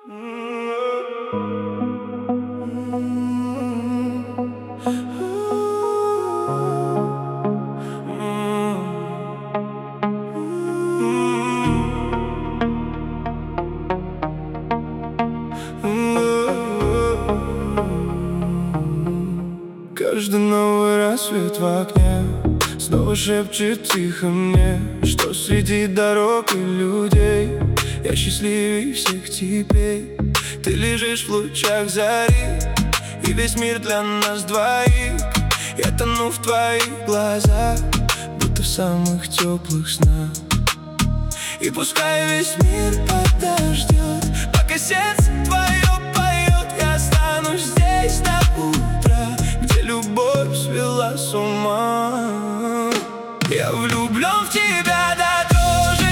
Каждый новый рассвет в окне снова шепчет тихо мне, что среди дорог и людей я счастливее всех теперь. Ты лежишь в лучах зари, и весь мир для нас двоих. Я тону в твоих глазах, будто в самых теплых снах. И пускай весь мир подождет, пока сердце твое поет, я останусь здесь до утра, где любовь свела с ума. Я влюблен в тебя до дрожи,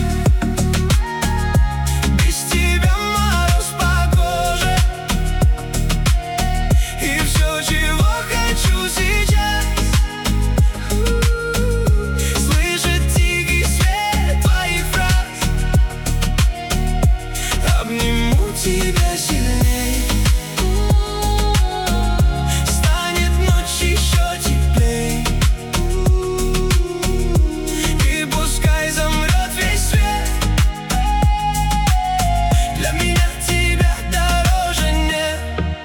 без тебя мороз по коже. И все, чего хочу сейчас, слышать тихий свет твоих фраз. Обниму тебя сильней, станет ночь еще теплей. И пускай замрет весь свет, для меня тебя дороже нет.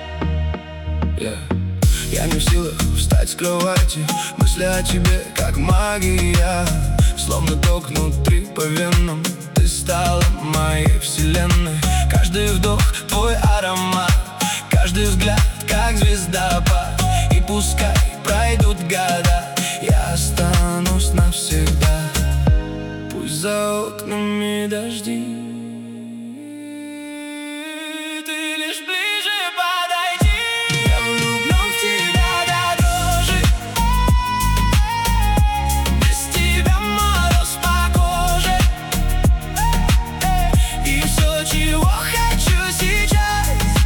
Я не в силах встать с кровати, мысли о тебе как магия, словно ток внутри по венам. Ты стала моей вселенной. Каждый вдох твой аромат, каждый взгляд как звездопад. И пускай пройдут года, я останусь навсегда. Пусть за окнами дожди, ты лишь ближе подойди. Я влюблен в тебя до дрожи, без тебя мороз по коже. И все, чего хочу сейчас,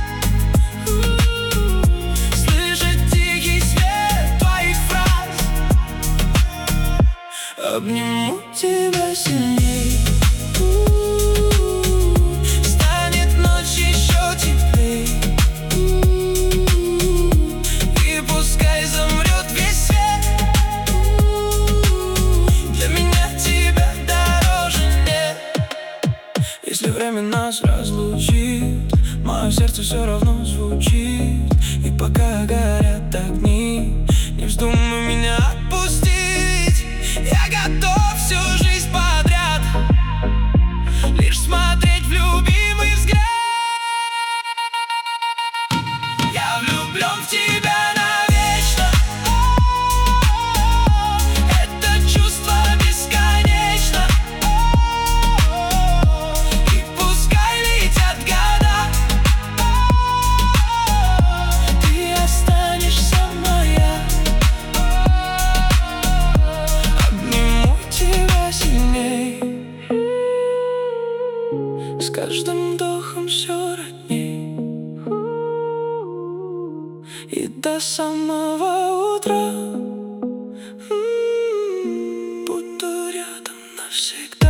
слышать тихий свет твоих фраз. Обниму тебя сильней, станет ночь еще теплей. И пускай замрет весь свет, для меня тебя дороже нет. Если время нас разлучит, мое сердце все равно звучит. И пока горят огни, не вздумай меня отпустить. Я готов всю жизнь подряд лишь смотреть в любимый взгляд. Я влюблен в тебя навечно, это чувство бесконечно. И пускай летят года, ты останешься моя. Обниму тебя сильней, с каждым вдохом все родней. И до самого утра буду рядом навсегда.